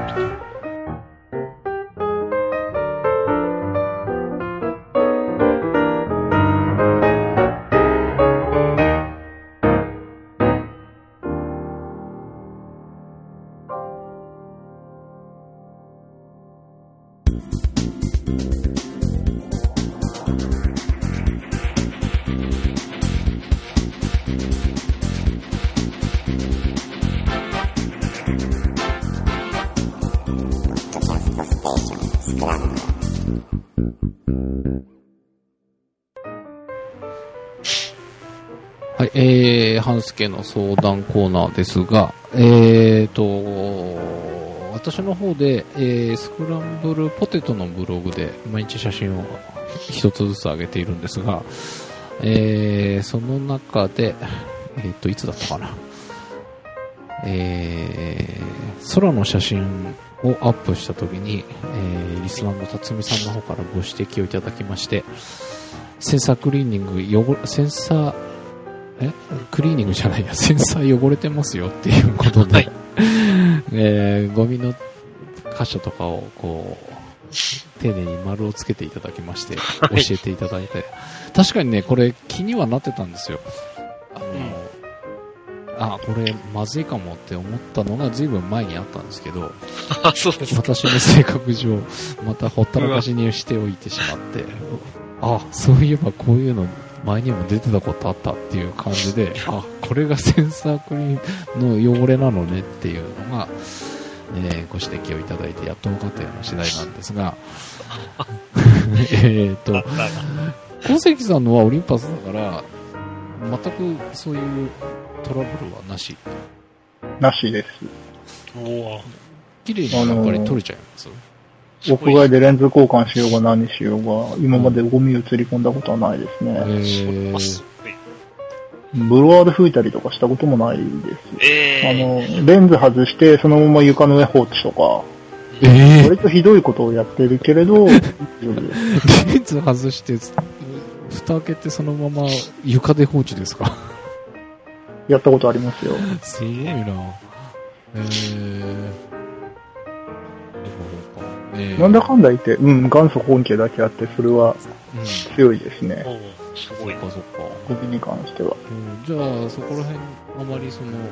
はい、半助の相談コーナーですが、私の方で、スクランブルポテトのブログで毎日写真を一つずつ上げているんですが、その中で、いつだったかな、空の写真をアップしたときに、リスナーの辰巳さんの方からご指摘をいただきまして、センサークリーニング、クリーニングじゃないや、センサー汚れてますよっていうことで、はいゴミの箇所とかをこう、丁寧に丸をつけていただきまして、教えていただいて、確かにね、これ気にはなってたんですよ。これまずいかもって思ったのが随分前にあったんですけど、 そうです。 私の性格上、またほったらかしにしておいてしまって、そういえばこういうの前にも出てたことあったっていう感じで、これがセンサークリーンの汚れなのねっていうのが、ご指摘をいただいてやっと分かったような次第なんですが、小関さんのはオリンパスだから、全くそういうトラブルはなし？ なしです。 綺麗にやっぱり取れちゃいます？ 屋外でレンズ交換しようが何しようが、今までゴミ映り込んだことはないですね。ブロワーで吹いたりとかしたこともないです。レンズ外して、そのまま床の上放置とか、割とひどいことをやってるけれど、レンズ外して、蓋開けてそのまま床で放置ですか？ やったことありますよ。 すごいな。 なんだかんだ言って、元祖本家だけあって、それは強いですね。 すごい。 そっか。 ゴミに関しては。 じゃあ、そこら辺、あまり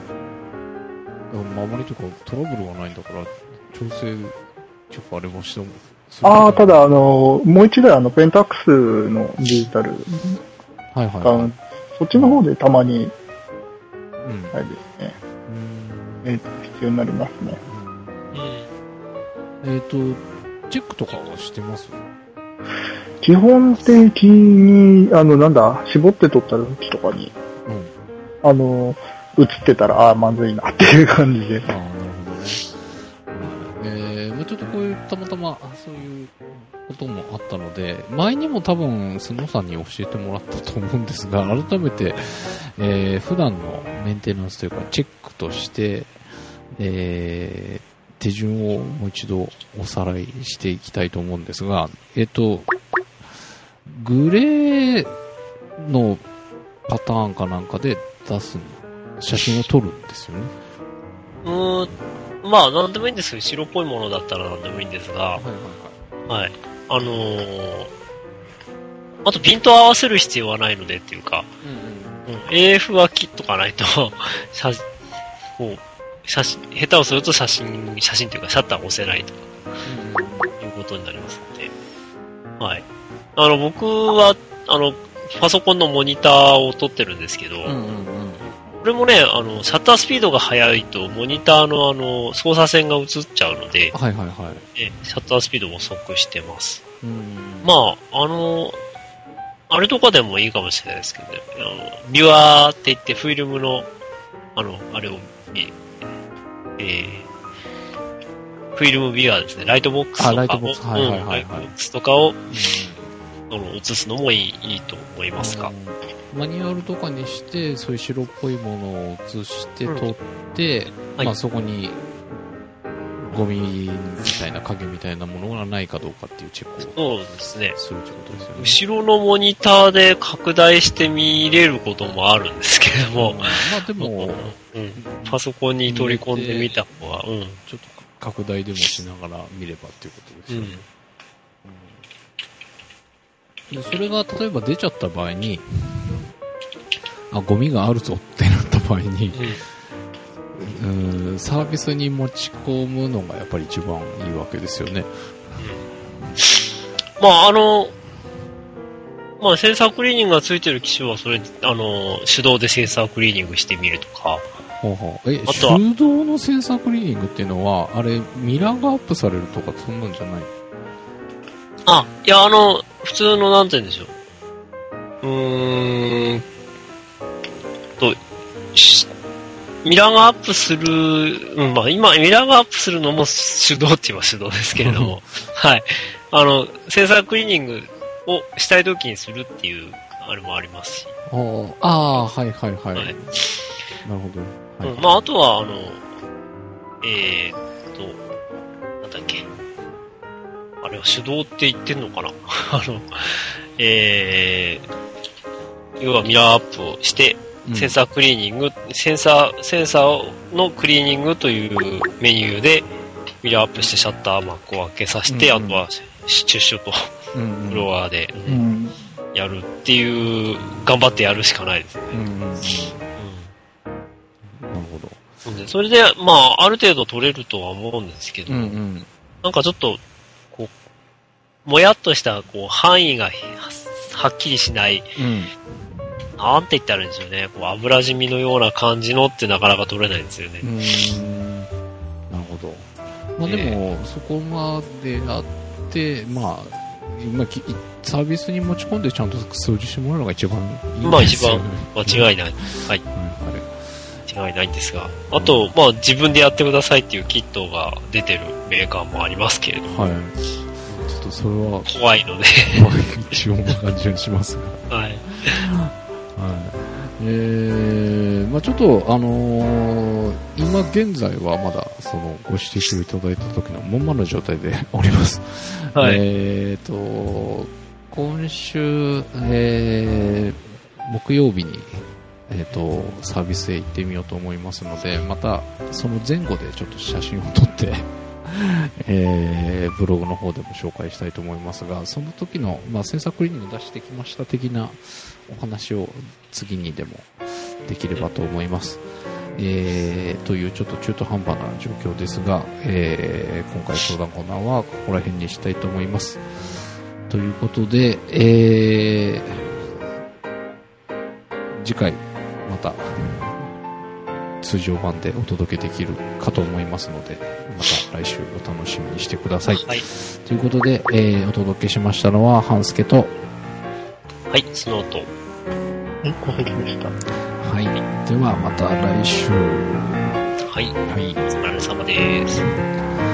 というかトラブルはないんだから、調整、ちょっとあれもしても。 ただ、もう一台ペンタックスのデジタル。そっちの方でたまに、あれですね。必要になりますね。 チェックとかはしてます？ 基本的に、絞って撮った時とかに、映ってたら、まずいなっていう感じで。 なるほどね。ちょっとこういう、たまたま、そういうこともあったので、前にも多分、スノさんに教えてもらったと思うんですが、改めて、普段のメンテナンスというか、チェックとして、 手順をもう一度おさらいしていきたいと思うんですが、グレーのパターンかなんかで写真を撮るんですよね。 まあ、なんでもいいんですけど、白っぽいものだったらなんでもいいんですが、はい。あとピント合わせる必要はないのでっていうか、AF は切っとかないと、下手をすると写真というかシャッターを押せないということになりますので、はい。僕は、パソコンのモニターを撮ってるんですけど、これもね、シャッタースピードが速いと、モニターの操作線が映っちゃうので、シャッタースピードも遅くしてます。まあ、あれとかでもいいかもしれないですけどね、ビュアーって言ってフィルムの、あれを、フィルムビュアーですね、ライトボックスとかを、ライトボックスとかを、映すのもいいと思いますが。 マニュアルとかにして、そういう白っぽいものを映して撮って、まあそこにゴミみたいな影みたいなものがないかどうかっていうチェックをするってことですよね。 後ろのモニターで拡大して見れることもあるんですけれども、 まあでも、 パソコンに取り込んでみた方が、 ちょっと拡大でもしながら見ればっていうことですよね。でそれが例えば出ちゃった場合に、ゴミがあるぞってなった場合に、サービスに持ち込むのがやっぱり一番いいわけですよね。 まあまあセンサークリーニングがついてる機種はそれ手動でセンサークリーニングしてみるとか。 手動のセンサークリーニングっていうのはあれミラーがアップされるとかそんなんじゃない？ いや普通のなんて言うんでしょう。ミラーがアップする、まあ今、ミラーがアップするのも手動って言えば手動ですけれども、はい。センサークリーニングをしたいときにするっていう、あれもありますし。 はい。なるほど。 まああとは、なんだっけ。あれは手動って言ってんのかな要はミラーアップをして、センサークリーニング、センサーのクリーニングというメニューでミラーアップしてシャッターマークを開けさせて、あとはシュッシュとフロアでやるっていう、頑張ってやるしかないですね。 なるほど。 それで、まあ、ある程度取れるとは思うんですけど、なんかちょっと、こう、もやっとした、こう、範囲がはっきりしない、なんて言ったらいいんですよね。こう油染みのような感じのってなかなか取れないんですよね。 なるほど。まあでも、そこまでやって、まあ、今、サービスに持ち込んでちゃんと掃除してもらうのが一番いいですよね。 まあ一番間違いない。はい。間違いないんですが。あと、まあ自分でやってくださいっていうキットが出てるメーカーもありますけれども。 ちょっとそれは。 怖いので。 一応な感じがしますが。 はい。 まあちょっと今現在はまだそのご指摘をいただいた時のまんまの状態でおります。今週、木曜日にサービスへ行ってみようと思いますので、またその前後でちょっと写真を撮ってブログの方でも紹介したいと思いますが、その時の、まあ、センサークリーニング出してきました的なお話を次にでもできればと思います。というちょっと中途半端な状況ですが、今回相談コーナーはここら辺にしたいと思います。ということで、次回また通常版でお届けできるかと思いますので、また来週お楽しみにしてください。 はい、 ということで、お届けしましたのは半助と、 はい、スノート、 はい、小関でした。 はい、ではまた来週。 はい、お疲れ様です。